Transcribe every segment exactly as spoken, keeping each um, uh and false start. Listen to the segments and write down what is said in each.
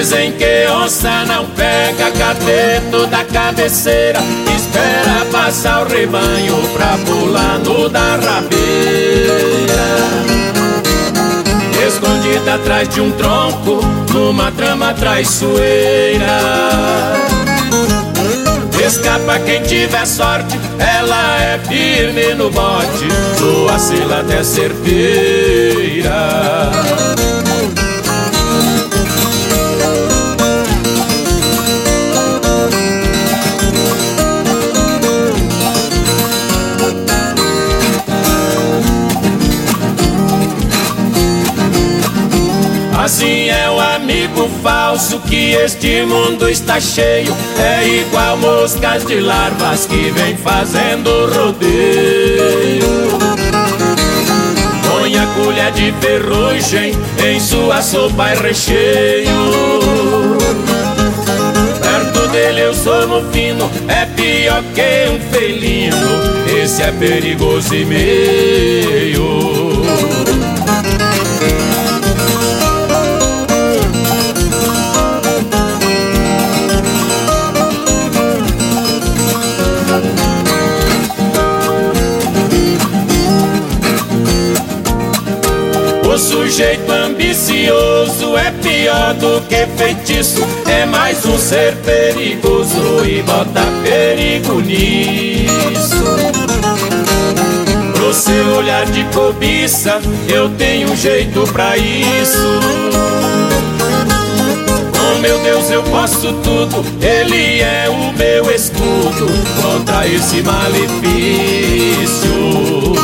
Dizem que onça não pega cateto da cabeceira, espera passar o rebanho pra pular no da rabeira. Escondida atrás de um tronco, numa trama traiçoeira. Escapa quem tiver sorte, ela é firme no bote, do vacila até certeira. Assim é o amigo falso que este mundo está cheio. É igual moscas de larvas que vem fazendo rodeio. Põe a colher de ferrugem em sua sopa e recheio. Perto dele eu sou no fino, é pior que um felino. Esse é perigoso e meio. O sujeito ambicioso é pior do que feitiço, é mais um ser perigoso e bota perigo nisso. Pro seu olhar de cobiça, eu tenho um jeito pra isso. Oh meu Deus, eu posso tudo, ele é o meu escudo contra esse malefício.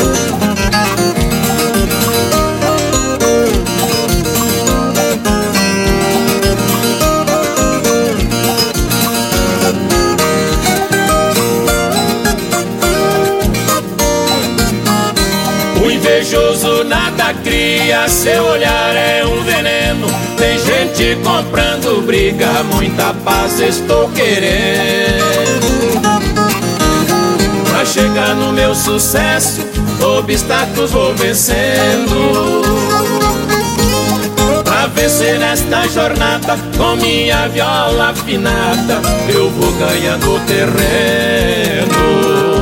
O invejoso nada cria, seu olhar é um veneno. Tem gente comprando briga, muita paz estou querendo. Pra chegar no meu sucesso, obstáculos vou vencendo. Pra vencer nesta jornada, com minha viola afinada, eu vou ganhando terreno.